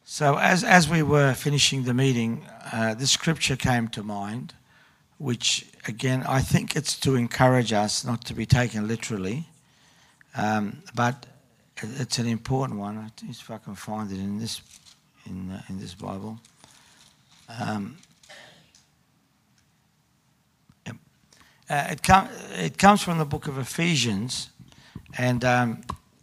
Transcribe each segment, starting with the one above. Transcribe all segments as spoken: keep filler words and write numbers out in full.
So as, as we were finishing the meeting, uh, this scripture came to mind, which, again, I think it's to encourage us not to be taken literally, um, but it's an important one. I think if I can find it in this in uh, in this Bible. Um, yep. uh, it, com- it comes from the book of Ephesians, and um,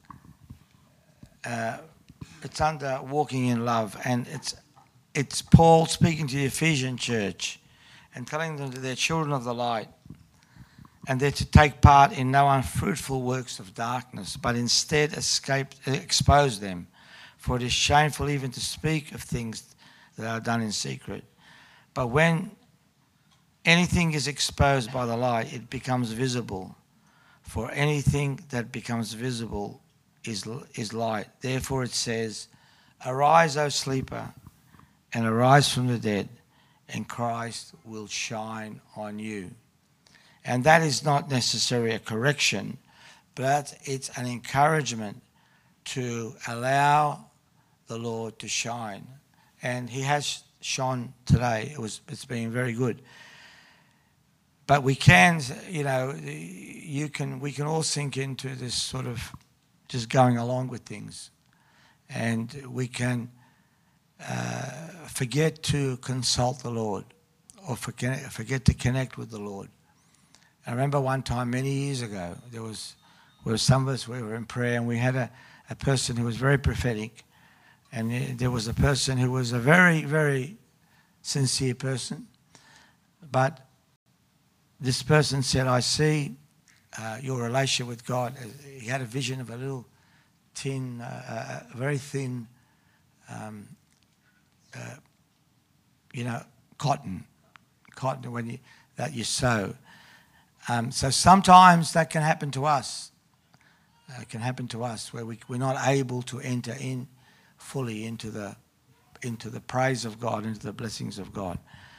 uh, it's under Walking in Love, and it's it's Paul speaking to the Ephesian church and telling them that they're children of the light, and they're to take part in no unfruitful works of darkness, but instead escape, expose them. For it is shameful even to speak of things that are done in secret. But when anything is exposed by the light, it becomes visible. For anything that becomes visible is, is light. Therefore it says, "Arise, O sleeper, and arise from the dead, and Christ will shine on you." And that is not necessarily a correction, but it's an encouragement to allow the Lord to shine. And he has shone today. It was, it's been very good. But we can, you know, you can, we can all sink into this sort of just going along with things. And we can uh, forget to consult the Lord, or forget, forget to connect with the Lord. I remember one time many years ago, there was, where some of us, we were in prayer, and we had a, a person who was very prophetic, and there was a person who was a very, very sincere person. But this person said, "I see uh, your relationship with God." He had a vision of a little tin, uh, a very thin, um, uh, you know, cotton, cotton when you, that you sew. Um, so sometimes that can happen to us. Uh, it can happen to us where we, we're not able to enter in fully into the into the praise of God, into the blessings of God.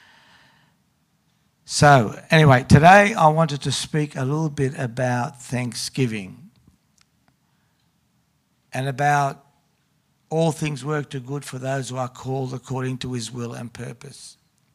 So anyway, today I wanted to speak a little bit about Thanksgiving and about all things work to good for those who are called according to his will and purpose.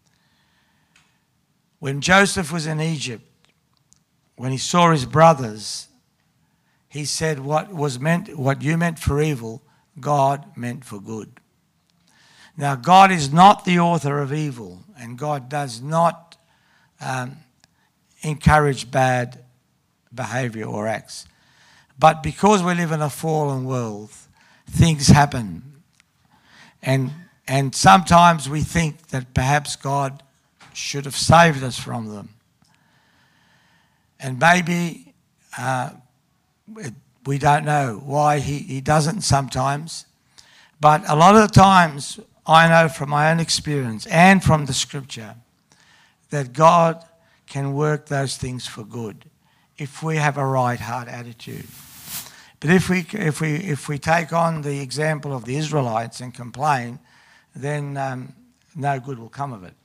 When Joseph was in Egypt, when he saw his brothers, he said, what was meant, what you meant for evil, God meant for good. Now, God is not the author of evil, and God does not um, encourage bad behavior or acts. But because we live in a fallen world, things happen. And, and sometimes we think that perhaps God should have saved us from them. And maybe uh, it, we don't know why he, he doesn't sometimes. But a lot of the times, I know from my own experience and from the scripture that God can work those things for good if we have a right heart attitude. But if we, if we, if we take on the example of the Israelites and complain, then um, no good will come of it.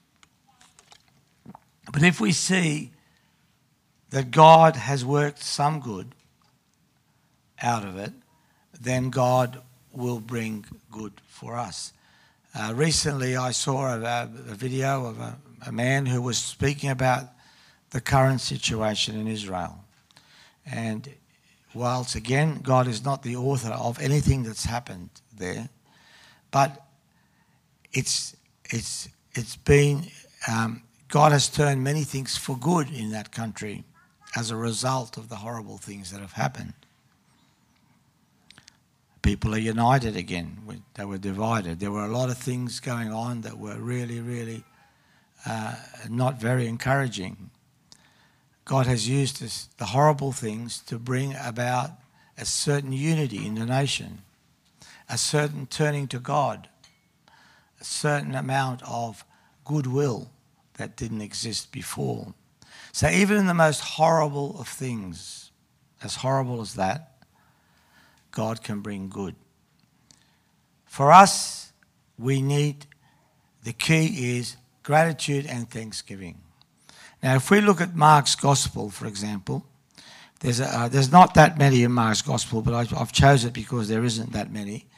But if we see that God has worked some good out of it, then God will bring good for us. Uh, recently I saw a, a video of a, a man who was speaking about the current situation in Israel. And whilst, again, God is not the author of anything that's happened there, but it's, it's, it's been, um, God has turned many things for good in that country as a result of the horrible things that have happened. People are united again. They were divided. There were a lot of things going on that were really, really uh, not very encouraging. God has used this, the horrible things to bring about a certain unity in the nation, a certain turning to God, a certain amount of goodwill that didn't exist before. So even in the most horrible of things, as horrible as that, God can bring good. For us, we need, the key is gratitude and thanksgiving. Now, if we look at Mark's Gospel, for example, there's, a, uh, there's not that many in Mark's Gospel, but I, I've chosen it because there isn't that many.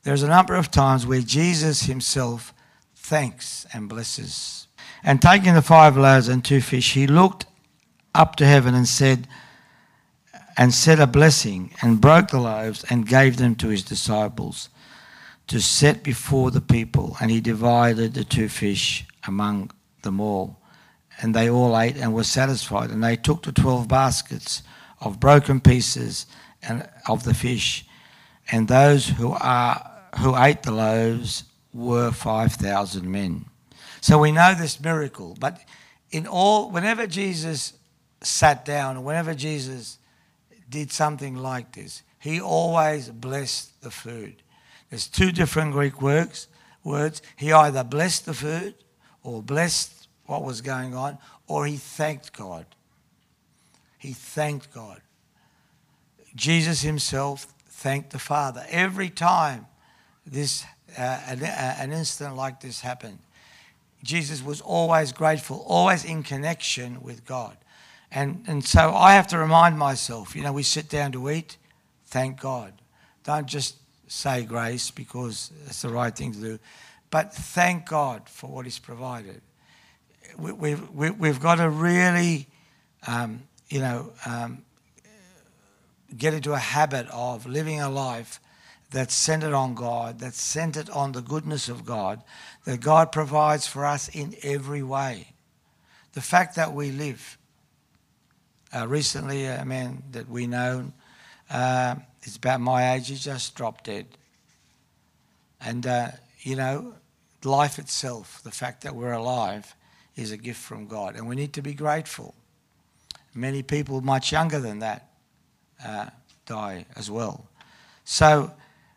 there's a number of times where Jesus himself thanks and blesses. And taking the five loaves and two fish, he looked up to heaven and said, and said a blessing, and broke the loaves and gave them to his disciples to set before the people. And he divided the two fish among them all. And they all ate and were satisfied. And they took the twelve baskets of broken pieces and of the fish. And those who are who ate the loaves were five thousand men. So we know this miracle. But in all, whenever Jesus sat down, or whenever Jesus did something like this, he always blessed the food. There's two different Greek words. Words. He either blessed the food, or blessed what was going on, or he thanked God. He thanked God. Jesus himself thanked the Father. Every time this uh, an, uh, an incident like this happened, Jesus was always grateful, always in connection with God. And and so I have to remind myself, you know, we sit down to eat, thank God. Don't just say grace because it's the right thing to do, but thank God for what he's provided. We, we've, we, we've got to really, um, you know, um, get into a habit of living a life that's centered on God, that's centered on the goodness of God, that God provides for us in every way. The fact that we live. Uh, recently, a man that we know, uh, is about my age, he just dropped dead. And, uh, you know, life itself, the fact that we're alive, is a gift from God. And we need to be grateful. Many people much younger than that uh, die as well. So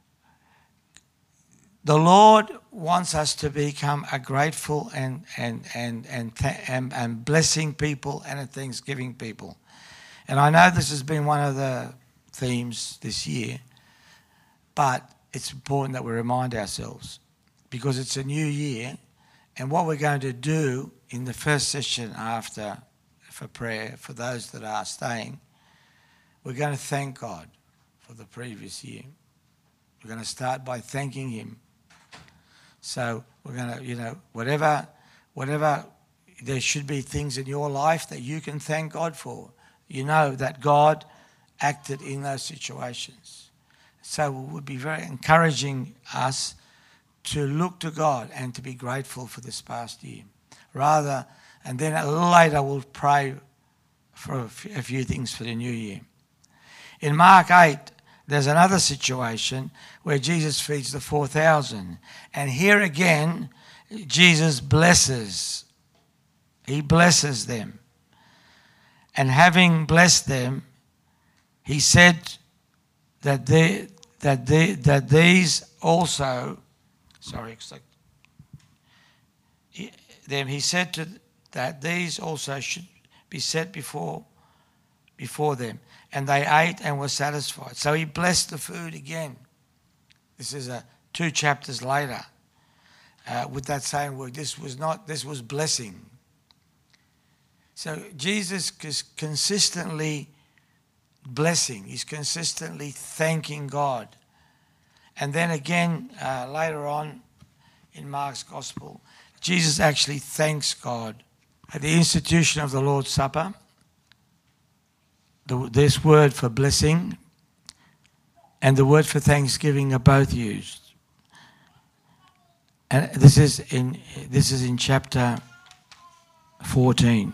the Lord wants us to become a grateful and and and and and, and blessing people and a thanksgiving people. And I know this has been one of the themes this year, but it's important that we remind ourselves, because it's a new year, and what we're going to do in the first session after for prayer, for those that are staying, we're going to thank God for the previous year. We're going to start by thanking him. So we're going to, you know, whatever, whatever, there should be things in your life that you can thank God for. You know that God acted in those situations. So it would be very encouraging us to look to God and to be grateful for this past year. Rather, and then a little later we'll pray for a few things for the new year. In Mark eight, there's another situation where Jesus feeds the four thousand. And here again, Jesus blesses. He blesses them. And having blessed them, he said that they, that they, that these also, sorry, it's like, he, them he said to that these also should be set before before them, and they ate and were satisfied. So he blessed the food again. This is a two chapters later uh, with that same word. This was not. This was blessing. So Jesus is consistently blessing. He's consistently thanking God. And then again, uh, later on in Mark's Gospel, Jesus actually thanks God. At the institution of the Lord's Supper, the, this word for blessing and the word for thanksgiving are both used. And this is in this is in chapter fourteen.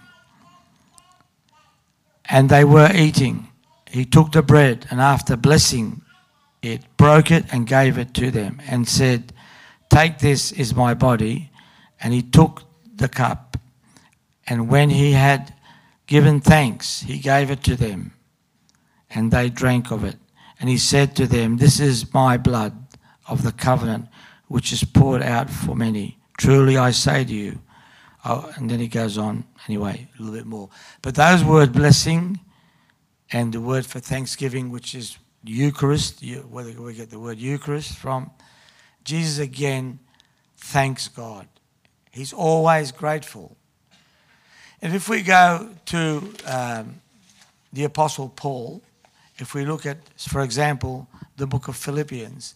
And they were eating. He took the bread, and after blessing it, broke it and gave it to them, and said, "Take, this is my body." And he took the cup, and when he had given thanks, he gave it to them, and they drank of it. And he said to them, "This is my blood of the covenant, which is poured out for many. Truly I say to you." Oh, and then he goes on anyway, a little bit more. But those word blessing and the word for thanksgiving, which is Eucharist, whether we get the word Eucharist from, Jesus again thanks God. He's always grateful. And if we go to um, the Apostle Paul, if we look at, for example, the book of Philippians,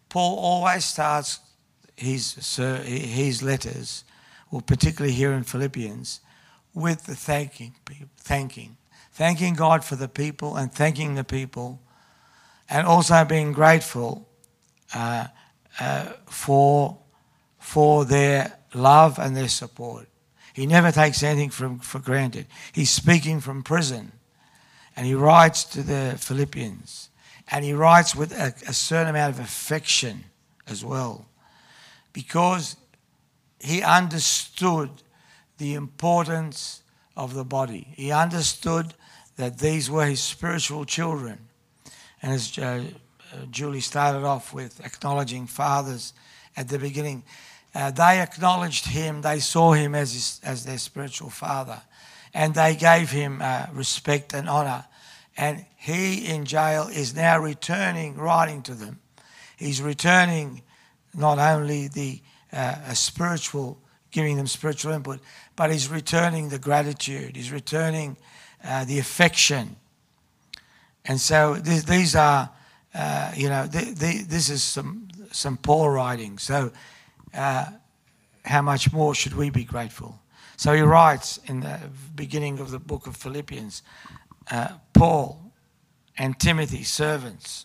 Paul always starts his, his letters, or particularly here in Philippians, with the thanking, thanking. Thanking God for the people and thanking the people, and also being grateful uh, uh, for, for their love and their support. He never takes anything from, for granted. He's speaking from prison, and he writes to the Philippians, and he writes with a, a certain amount of affection as well, because he understood the importance of the body. He understood that these were his spiritual children. And as uh, Julie started off with acknowledging fathers at the beginning, uh, they acknowledged him, they saw him as, his, as their spiritual father, and they gave him uh, respect and honour. And he in jail is now returning, writing to them. He's returning not only the uh, a spiritual, giving them spiritual input, but he's returning the gratitude, he's returning uh, the affection. And so th- these are, uh, you know, th- th- this is some, some Paul writing. So uh, how much more should we be grateful? So he writes in the beginning of the book of Philippians, uh, Paul and Timothy, servants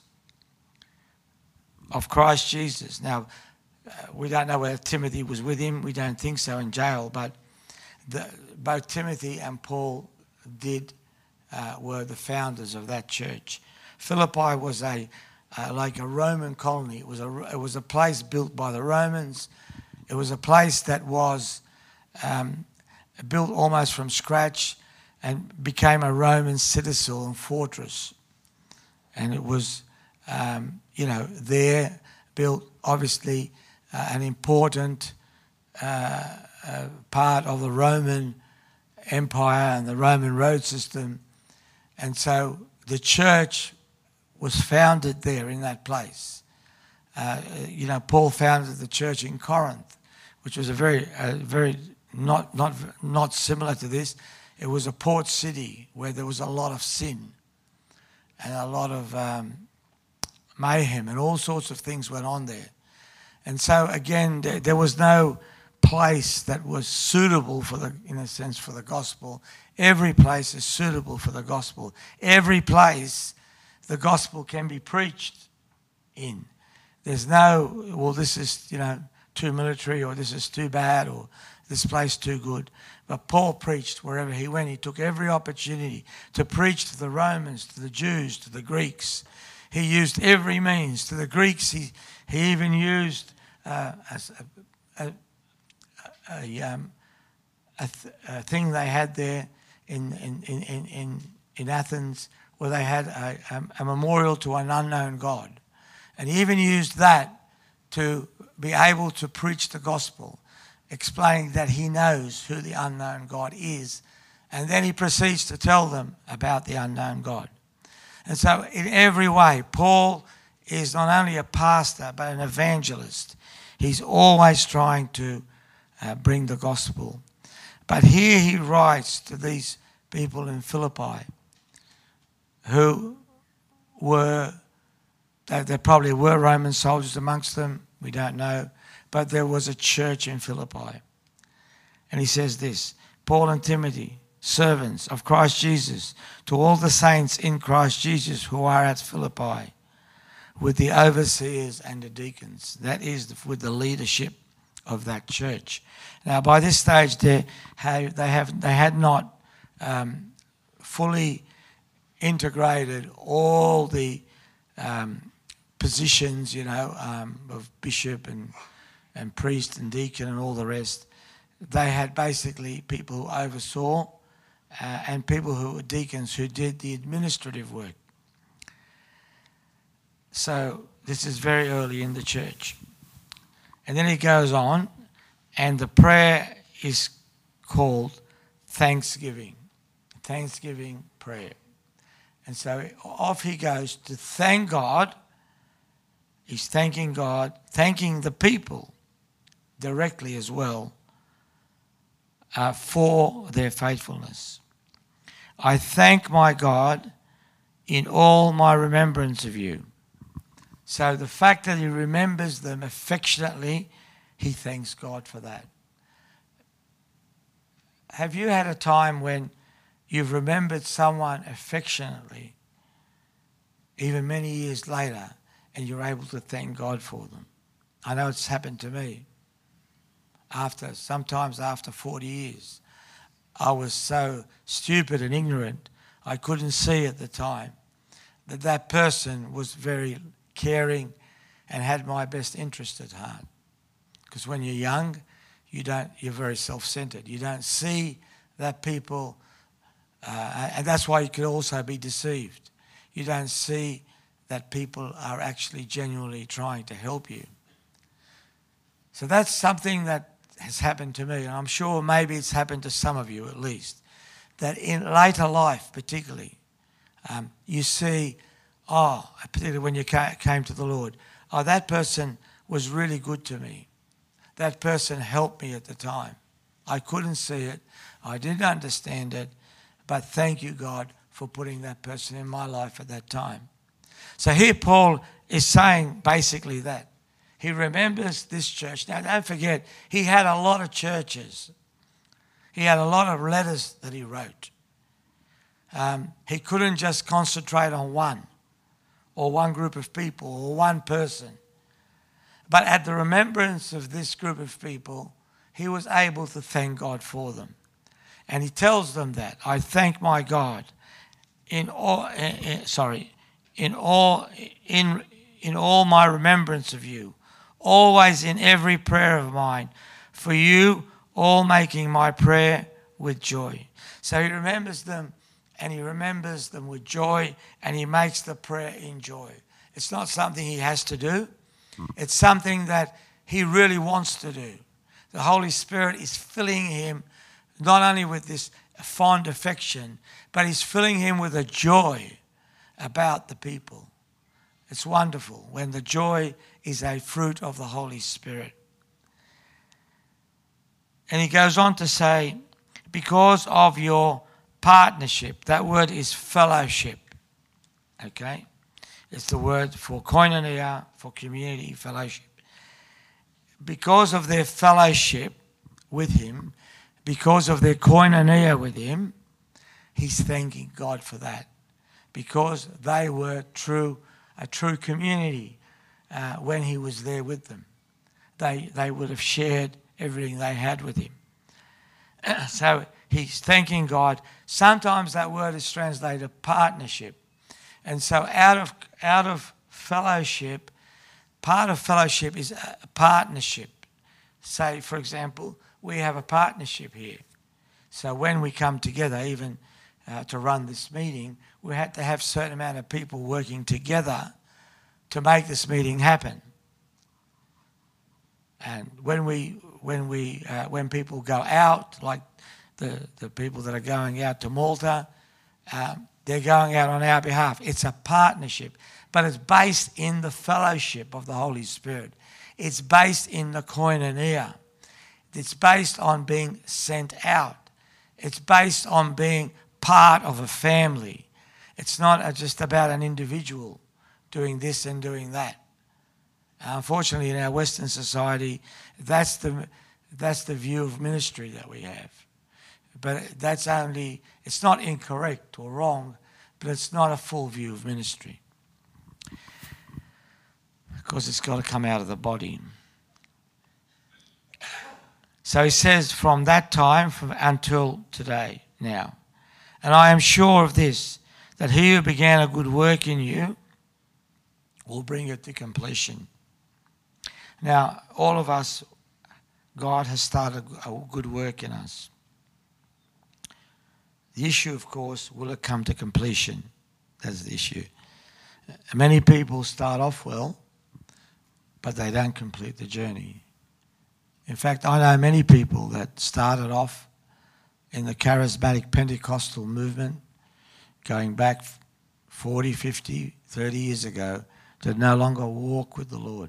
of Christ Jesus. Now, uh, we don't know whether Timothy was with him. We don't think so, in jail. But the, both Timothy and Paul did uh, were the founders of that church. Philippi was a uh, like a Roman colony. It was a it was a place built by the Romans. It was a place that was um, built almost from scratch and became a Roman citadel and fortress. And it was, um, you know, there built obviously uh, an important uh, uh, part of the Roman Empire and the Roman road system. And so the church was founded there in that place. Uh, you know, Paul founded the church in Corinth, which was a very, a very not not not similar to this. It was a port city where there was a lot of sin and a lot of um, mayhem, and all sorts of things went on there. And so again, there, there was no place that was suitable for the, in a sense, for the gospel. Every place is suitable for the gospel. Every place the gospel can be preached in. There's no, well, this is, you know, too military, or this is too bad, or this place too good. But Paul preached wherever he went. He took every opportunity to preach to the Romans, to the Jews, to the Greeks. He used every means. To the Greeks, he, he even used uh, a, a, a, um, a, th- a thing they had there in, in, in, in, in Athens, where they had a, a, a memorial to an unknown God. And he even used that to be able to preach the gospel, explaining that he knows who the unknown God is. And then he proceeds to tell them about the unknown God. And so in every way, Paul is not only a pastor, but an evangelist. He's always trying to uh, bring the gospel. But here he writes to these people in Philippi who were, there probably were Roman soldiers amongst them, we don't know, but there was a church in Philippi. And he says this, Paul and Timothy, servants of Christ Jesus, to all the saints in Christ Jesus who are at Philippi, with the overseers and the deacons. That is, with the leadership of that church. Now, by this stage, they have, they have, they had not um, fully integrated all the um, positions, you know, um, of bishop and and priest and deacon and all the rest. They had basically people who oversaw uh, and people who were deacons who did the administrative work. So this is very early in the church. And then he goes on, and the prayer is called thanksgiving. Thanksgiving prayer. And so off he goes to thank God. He's thanking God, thanking the people directly as well uh, for their faithfulness. I thank my God in all my remembrance of you. So the fact that he remembers them affectionately, he thanks God for that. Have you had a time when you've remembered someone affectionately, even many years later, and you're able to thank God for them? I know it's happened to me. After, sometimes after forty years, I was so stupid and ignorant, I couldn't see at the time that that person was very caring and had my best interest at heart. Because when you're young, you don't, you're very self-centered. You don't see that people, uh, and that's why you could also be deceived. You don't see that people are actually genuinely trying to help you. So that's something that has happened to me, and I'm sure maybe it's happened to some of you at least, that in later life particularly, um, you see, oh, particularly when you came to the Lord, oh, that person was really good to me. That person helped me at the time. I couldn't see it. I didn't understand it. But thank you, God, for putting that person in my life at that time. So here Paul is saying basically that. He remembers this church. Now, don't forget, he had a lot of churches. He had a lot of letters that he wrote. Um, he couldn't just concentrate on one or one group of people or one person. But at the remembrance of this group of people, he was able to thank God for them. And he tells them that, I thank my God in all, in, in, sorry, in all, in, in all my remembrance of you, always in every prayer of mine, for you all making my prayer with joy. So he remembers them, and he remembers them with joy, and he makes the prayer in joy. It's not something he has to do. It's something that he really wants to do. The Holy Spirit is filling him not only with this fond affection, but he's filling him with a joy about the people. It's wonderful when the joy is a fruit of the Holy Spirit. And he goes on to say, because of your partnership, that word is fellowship, okay? It's the word for koinonia, for community, fellowship. Because of their fellowship with him, because of their koinonia with him, he's thanking God for that. Because they were true, a true community uh, when he was there with them. They, they would have shared everything they had with him. So he's thanking God. Sometimes that word is translated partnership. And so out of, out of fellowship, part of fellowship is a partnership. Say, for example, we have a partnership here. So when we come together, even uh, to run this meeting, we had to have a certain amount of people working together to make this meeting happen. And when we, when we, uh, when people go out, like the, the people that are going out to Malta, um, they're going out on our behalf. It's a partnership, but it's based in the fellowship of the Holy Spirit. It's based in the koinonia. It's based on being sent out. It's based on being part of a family. It's not just about an individual doing this and doing that. Unfortunately, in our Western society, that's the, that's the view of ministry that we have. But that's only, it's not incorrect or wrong, but it's not a full view of ministry. Because it's got to come out of the body. So he says, from that time from until today, now. And I am sure of this, that he who began a good work in you will bring it to completion. Now, all of us, God has started a good work in us. The issue, of course, will it come to completion? That's the issue. Many people start off well, but they don't complete the journey. In fact, I know many people that started off in the charismatic Pentecostal movement going back forty, fifty, thirty years ago that no longer walk with the Lord.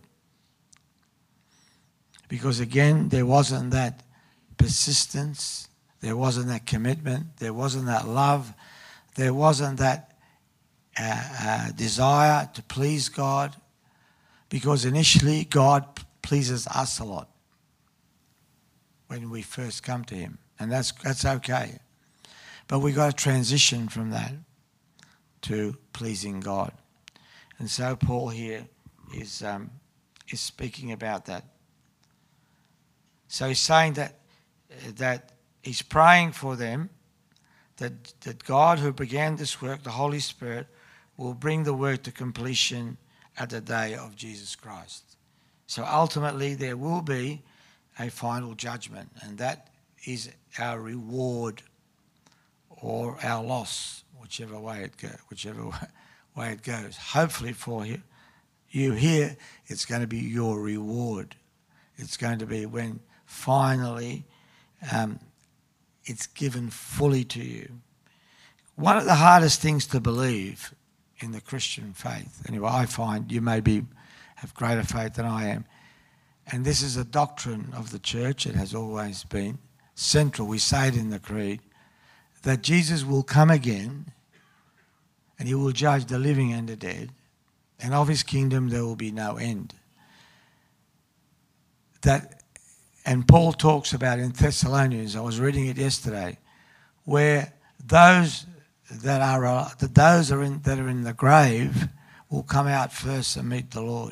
Because again, there wasn't that persistence, there wasn't that commitment, there wasn't that love, there wasn't that uh, uh, desire to please God, because initially God pleases us a lot when we first come to him, and that's that's okay. But we've got to transition from that to pleasing God. And so Paul here is um, is speaking about that. So he's saying that that he's praying for them, that, that God who began this work, the Holy Spirit, will bring the work to completion at the day of Jesus Christ. So ultimately there will be a final judgment, and that is our reward or our loss, whichever way it goes, whichever way it goes. Hopefully for you, you here, it's going to be your reward. It's going to be when finally um, it's given fully to you. One of the hardest things to believe in the Christian faith, anyway, I find, you may be have greater faith than I am, and this is a doctrine of the church. It has always been central. We say it in the creed, that Jesus will come again and he will judge the living and the dead, and of his kingdom there will be no end. That, and Paul talks about in Thessalonians, I was reading it yesterday, where those that are that those are in, that are in the grave will come out first and meet the Lord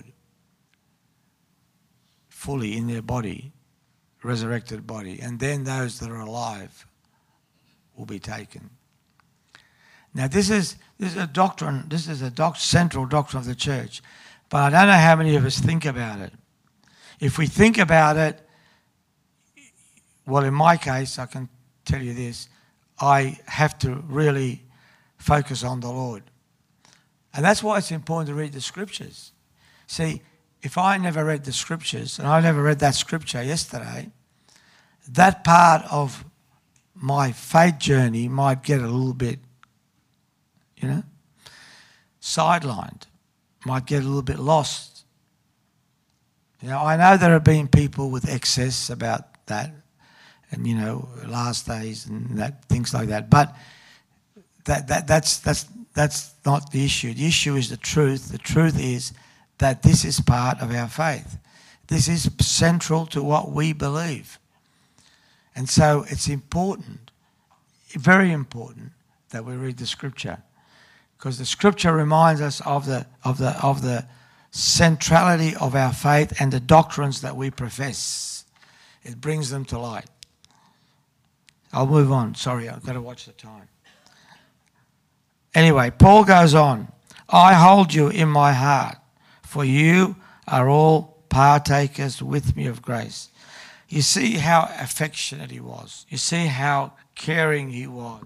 fully in their body, resurrected body, and then those that are alive will be taken. Now this is this is a doctrine, this is a doc, central doctrine of the church, but I don't know how many of us think about it. If we think about it, well, in my case, I can tell you this, I have to really focus on the Lord. And that's why it's important to read the scriptures. See, if I never read the scriptures, and I never read that scripture yesterday, that part of my faith journey might get a little bit, you know, sidelined, might get a little bit lost. You know, I know there have been people with excess about that, and you know, last days and that, things like that. But that that that's that's that's not the issue. The issue is the truth. The truth is that this is part of our faith. This is central to what we believe. And so it's important, very important, that we read the scripture, because the scripture reminds us of the of the of the centrality of our faith and the doctrines that we profess. It brings them to light. I'll move on. Sorry, I've got to watch the time. Anyway, Paul goes on. I hold you in my heart, for you are all partakers with me of grace. You see how affectionate he was. You see how caring he was.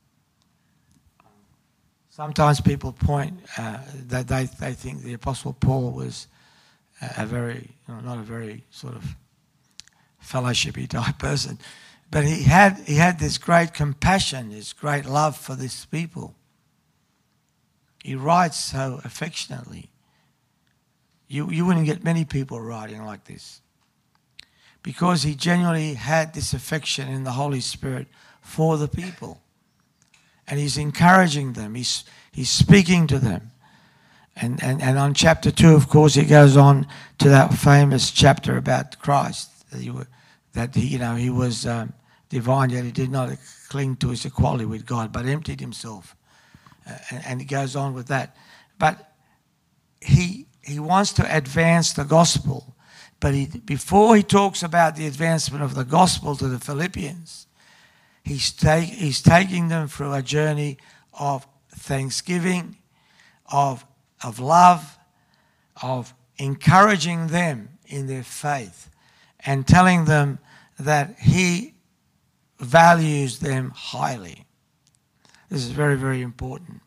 Sometimes people point uh, that they, they think the Apostle Paul was a, a very, you know, not a very sort of fellowshipy type person. But he had he had this great compassion, this great love for these people. He writes so affectionately. You you wouldn't get many people writing like this, because he genuinely had this affection in the Holy Spirit for the people, and he's encouraging them. He's he's speaking to them, and and and on chapter two, of course, he goes on to that famous chapter about Christ. That he, that he you know he was. Um, divine, yet he did not cling to his equality with God, but emptied himself. Uh, and, and he goes on with that. But he he wants to advance the gospel. But he, before he talks about the advancement of the gospel to the Philippians, he's, take, he's taking them through a journey of thanksgiving, of, of love, of encouraging them in their faith, and telling them that he values them highly. This is very, very important.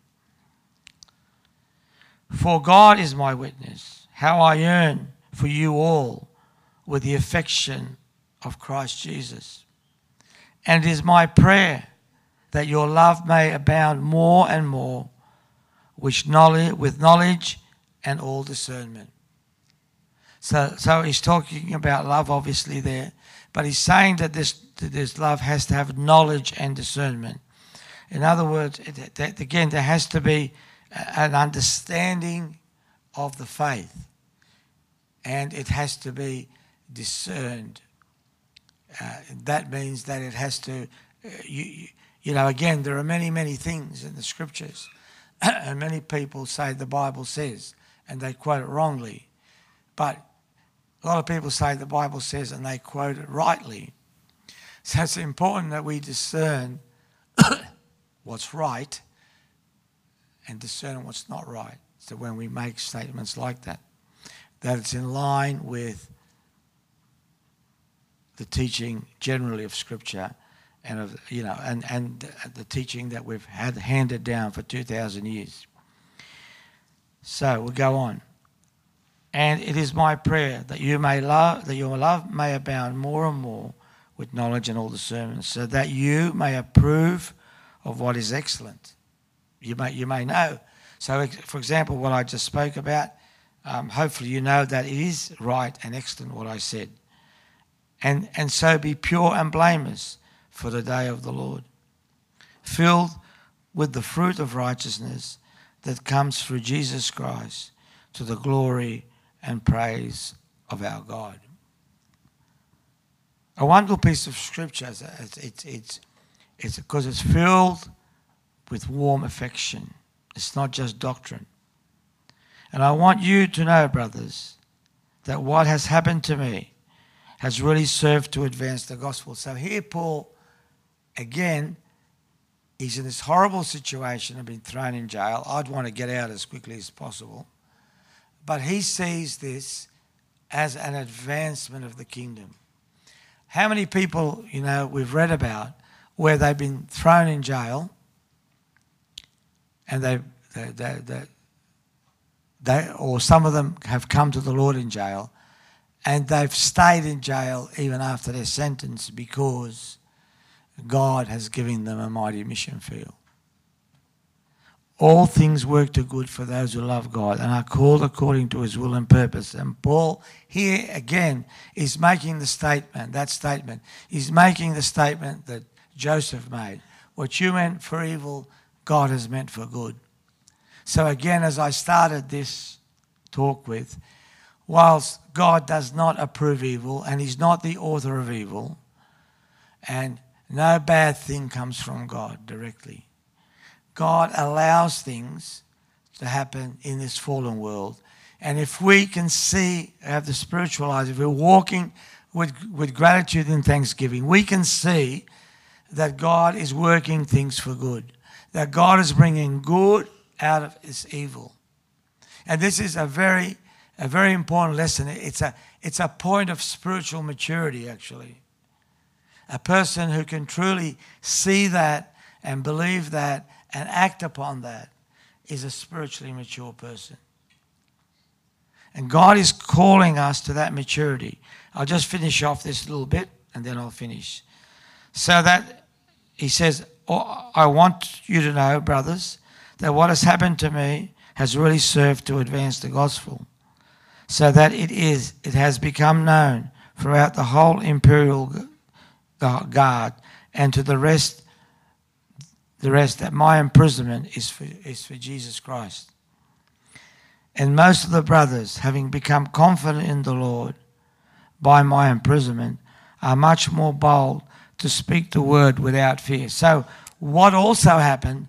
For God is my witness, how I yearn for you all with the affection of Christ Jesus. And it is my prayer that your love may abound more and more with knowledge, with knowledge and all discernment. So, so he's talking about love, obviously, there. But he's saying that this, that this love has to have knowledge and discernment. In other words, it, that, again, there has to be an understanding of the faith. and it has to be discerned. Uh, that means that it has to, uh, you, you know, again, there are many, many things in the scriptures, and many people say the Bible says, and they quote it wrongly. But a lot of people say the Bible says, and they quote it rightly. So it's important that we discern what's right and discern what's not right. So when we make statements like that, that it's in line with the teaching generally of Scripture and of, you know, and, and the teaching that we've had handed down for two thousand years. So we'll go on. And it is my prayer that you may love, that your love may abound more and more with knowledge and all discernment, so that you may approve of what is excellent. You may, you may know. So, for example, what I just spoke about, um, hopefully you know that it is right and excellent what I said. And, and so be pure and blameless for the day of the Lord, filled with the fruit of righteousness that comes through Jesus Christ to the glory and praise of our God. A wonderful piece of scripture. It's it's it's it's because it's filled with warm affection. It's not just doctrine. And I want you to know, brothers, that what has happened to me has really served to advance the gospel. So here Paul, again, he's in this horrible situation of being thrown in jail. I'd want to get out as quickly as possible. But he sees this as an advancement of the kingdom. How many people, you know, we've read about where they've been thrown in jail and they, they, they, they, they, or some of them have come to the Lord in jail and they've stayed in jail even after their sentence because God has given them a mighty mission field. All things work to good for those who love God and are called according to his will and purpose. And Paul here again is making the statement, that statement, he's making the statement that Joseph made. What you meant for evil, God has meant for good. So again, as I started this talk with, whilst God does not approve evil and he's not the author of evil, and no bad thing comes from God directly, God allows things to happen in this fallen world. And if we can see, have the spiritual eyes, if we're walking with, with gratitude and thanksgiving, we can see that God is working things for good, that God is bringing good out of this evil. And this is a very, a very important lesson. It's a, it's a point of spiritual maturity, actually. A person who can truly see that and believe that and act upon that is a spiritually mature person. And God is calling us to that maturity. I'll just finish off this little bit and then I'll finish. So that he says, oh, I want you to know, brothers, that what has happened to me has really served to advance the gospel, so that it is, it has become known throughout the whole imperial guard and to the rest the rest that my imprisonment is for, is for Jesus Christ. And most of the brothers, having become confident in the Lord by my imprisonment, are much more bold to speak the word without fear. So what also happened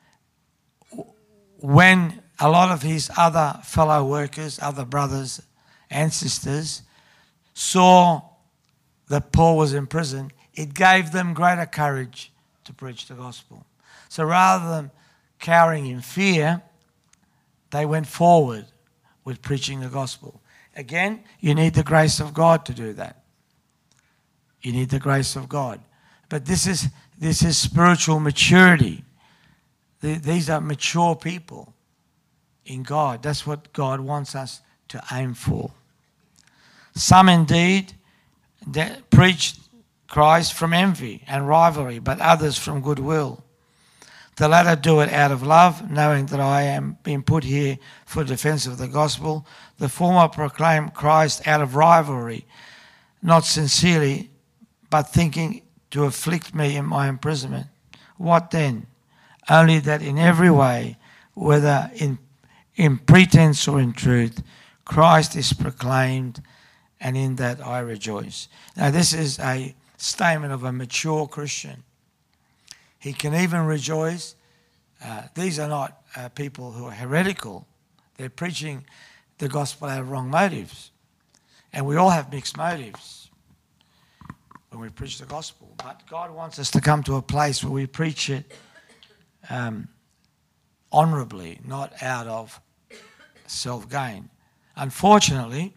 when a lot of his other fellow workers, other brothers and sisters, saw that Paul was in prison, it gave them greater courage to preach the gospel. So rather than cowering in fear, they went forward with preaching the gospel. Again, you need the grace of God to do that. You need the grace of God. But this is this is spiritual maturity. These are mature people in God. That's what God wants us to aim for. Some indeed preached Christ from envy and rivalry, but others from goodwill. The latter do it out of love, knowing that I am being put here for defense of the gospel. The former proclaim Christ out of rivalry, not sincerely, but thinking to afflict me in my imprisonment. What then? Only that in every way, whether in, in pretense or in truth, Christ is proclaimed, and in that I rejoice. Now, this is a statement of a mature Christian. He can even rejoice. Uh, these are not uh, people who are heretical. They're preaching the gospel out of wrong motives. And we all have mixed motives when we preach the gospel. But God wants us to come to a place where we preach it um, honourably, not out of self-gain. Unfortunately,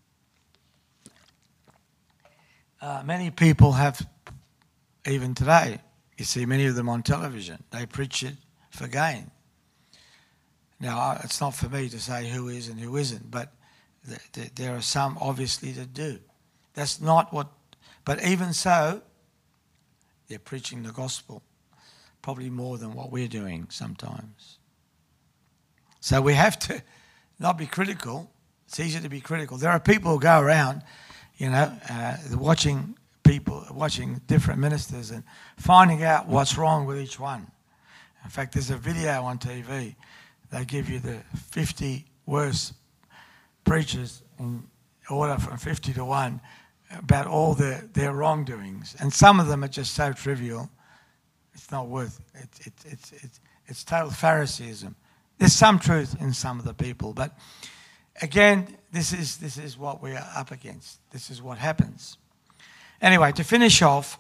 uh, many people have, even today, you see many of them on television, they preach it for gain. Now, it's not for me to say who is and who isn't, but th th there are some obviously that do. That's not what, but even so, they're preaching the gospel, probably more than what we're doing sometimes. So we have to not be critical. It's easy to be critical. There are people who go around, you know, uh, watching people, watching different ministers and finding out what's wrong with each one. In fact, there's a video on T V. They give you the fifty worst preachers in order from fifty to one about all their, their wrongdoings. And some of them are just so trivial, it's not worth it. It, it, it's, it's, it's total Phariseeism. There's some truth in some of the people, but again, this is, this is what we are up against. This is what happens. Anyway, to finish off,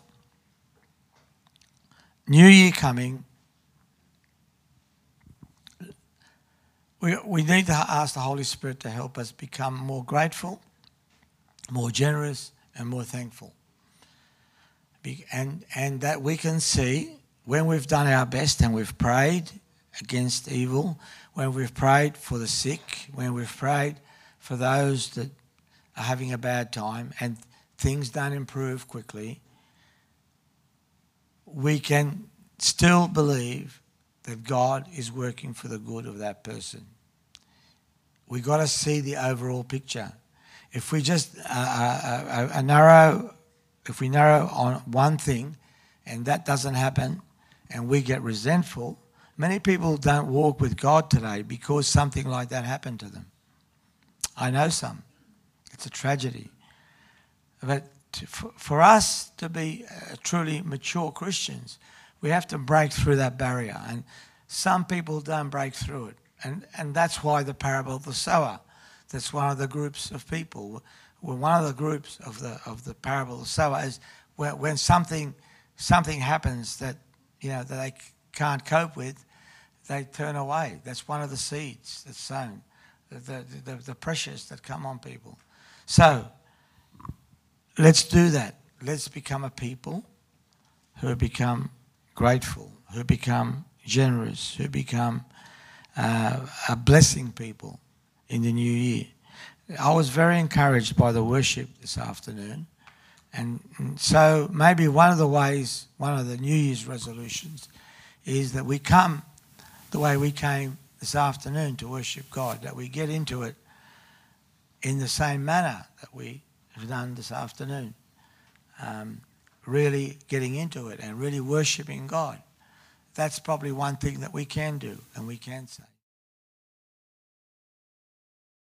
New Year coming, we, we need to ask the Holy Spirit to help us become more grateful, more generous, and more thankful. Be, and, and that we can see when we've done our best and we've prayed against evil, when we've prayed for the sick, when we've prayed for those that are having a bad time and things don't improve quickly, we can still believe that God is working for the good of that person. We've got to see the overall picture. If we just uh, uh, uh, narrow, if we narrow on one thing and that doesn't happen and we get resentful, many people don't walk with God today because something like that happened to them. I know some. It's a tragedy. But to, for, for us to be uh, truly mature Christians, we have to break through that barrier. And some people don't break through it. And, and that's why the parable of the sower, that's one of the groups of people. Well, one of the groups of the, of the parable of the sower is when, when something, something happens that, you know, that they can't cope with, they turn away. That's one of the seeds that's sown, the, the, the, the pressures that come on people. So let's do that. Let's become a people who become grateful, who become generous, who become uh, a blessing people in the new year. I was very encouraged by the worship this afternoon. And, and so maybe one of the ways, one of the New Year's resolutions is that we come the way we came this afternoon to worship God, that we get into it in the same manner that we have done this afternoon. Um, really getting into it and really worshipping God. That's probably one thing that we can do and we can say.